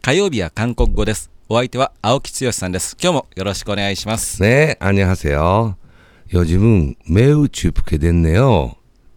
火曜日は韓国語です。お相手は青木剛さんです。今日もよろしくお願いします。 네, 안녕하세요. 요즘은 매우 춥게 됐네요.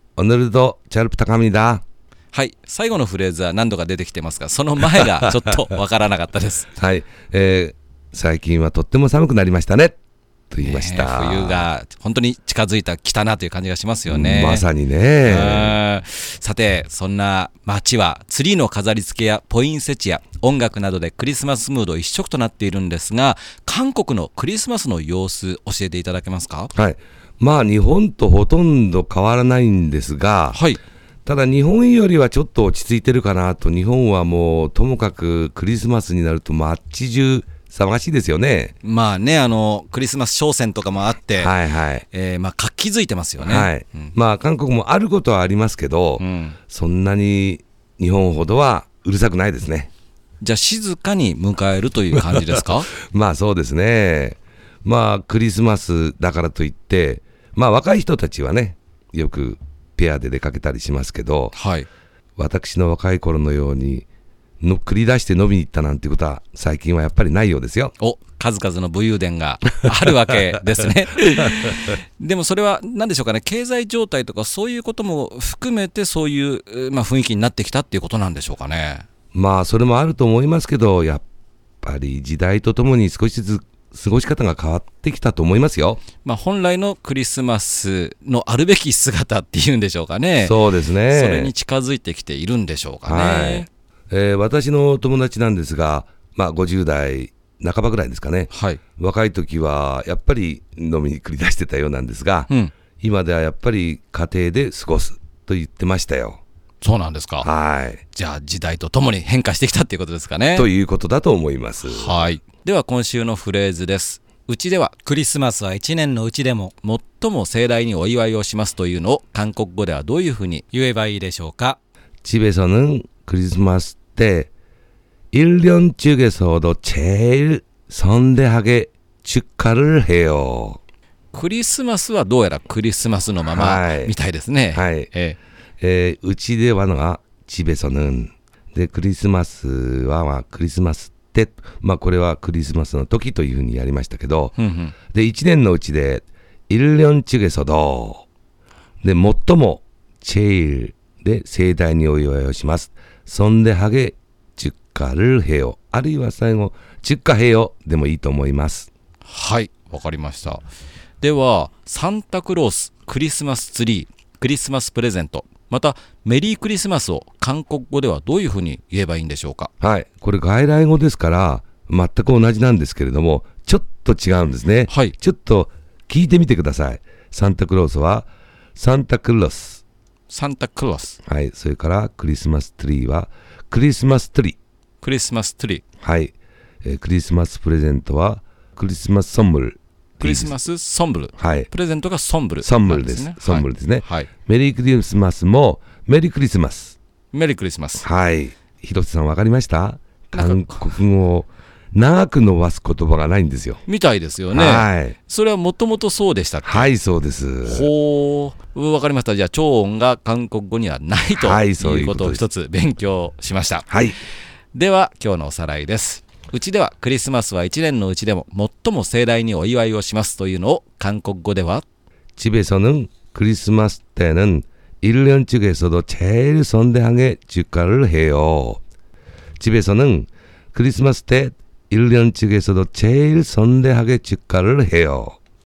오늘도 잘 부탁합니다. はい、最後のフレーズは何度か出てきてますが、その前がちょっとわからなかったです。 はい、最近はとっても寒くなりましたねと言いました。 冬が本当に近づいた来たなという感じがしますよね。 まさにね。 さて、そんな街はツリーの飾り付けやポインセチア、音楽などでクリスマスムード一色となっているんですが、韓国のクリスマスの様子教えていただけますか？ はい、まあ日本とほとんど変わらないんですが、はい、ただ日本よりはちょっと落ち着いてるかなと。日本はもうともかくクリスマスになると街中騒がしいですよね。 まあね、クリスマス商戦とかもあって、はいはい、まあ活気づいてますよね。 はい、まあ韓国もあることはありますけど、そんなに日本ほどはうるさくないですね。 じゃあ静かに迎えるという感じですか？ まあそうですね。まあクリスマスだからといって、まあ若い人たちはね、よくペアで出かけたりしますけど、はい、私の若い頃のように繰り出して飲みに行ったなんていうことは最近はやっぱりないようですよ。 数々の武勇伝があるわけですね。でもそれは何でしょうかね、経済状態とかそういうことも含めてそういう、雰囲気になってきたっていうことなんでしょうかね。 まあそれもあると思いますけど、やっぱり時代とともに少しずつ過ごし方が変わってきたと思いますよ。 本来のクリスマスのあるべき姿っていうんでしょうかね。 そうですね。 それに近づいてきているんでしょうかね。 私の友達なんですが、50代半ばぐらいですかね、はい、若い時はやっぱり飲みに繰り出してたようなんですが、今ではやっぱり家庭で過ごすと言ってましたよ。 そうなんですか。はい。じゃあ時代とともに変化してきたっていうことですかね。 ということだと思います。 はい。では今週のフレーズです。うちではクリスマスは1年のうちでも最も盛大にお祝いをしますというのを韓国語ではどういうふうに言えばいいでしょうか？ 집에서는 크리스마스 때 1년 중에서도 제일 선대하게 축하를 해요。 クリスマスはどうやらクリスマスのままみたいですね。 はい。うちではが집에서는でクリスマスはクリスマスって、これはクリスマスの時というふうにやりましたけど、で1年のうちで1년 중에서도で最も제일で盛大にお祝いをします。선대하게 축하를 해요。 あるいは最後축하해요でもいいと思います。 はい、わかりました。ではサンタクロース、クリスマスツリー、クリスマスプレゼント、またメリークリスマスを韓国語ではどういうふうに言えばいいんでしょうか？ はい、これ外来語ですから全く同じなんですけれども、ちょっと違うんですね。はい、ちょっと聞いてみてください。サンタクロースはサンタクロス、 サンタクロス。 はい、それからクリスマスツリーはクリスマスツリー、 クリスマスツリー。 はい、クリスマスプレゼントはクリスマスソンブル、 クリスマスソンブル、 はい、 プレゼントがソンブル、 ソンブルです、ソンブルですね、 はい、 メリークリスマスもメリークリスマス、 メリークリスマス。 はい、広瀬さん分かりました？韓国語を長く伸ばす言葉がないんですよ。 みたいですよね。はい、それはもともとそうでしたっけ？ はい、そうです。 ほう、分かりました。じゃあ長音が韓国語にはないということを一つ勉強しました。はい。では今日のおさらいです。うちではクリスマスは1年のうちでも最も盛大にお祝いをしますというのを韓国語では 집에서는 크리스마스 때는 1년 중에서도 제일 선대하게 축하를 해요. 집에서는 크리스마스 때 1년 중에서도 제일 선대하게 축하를 해요.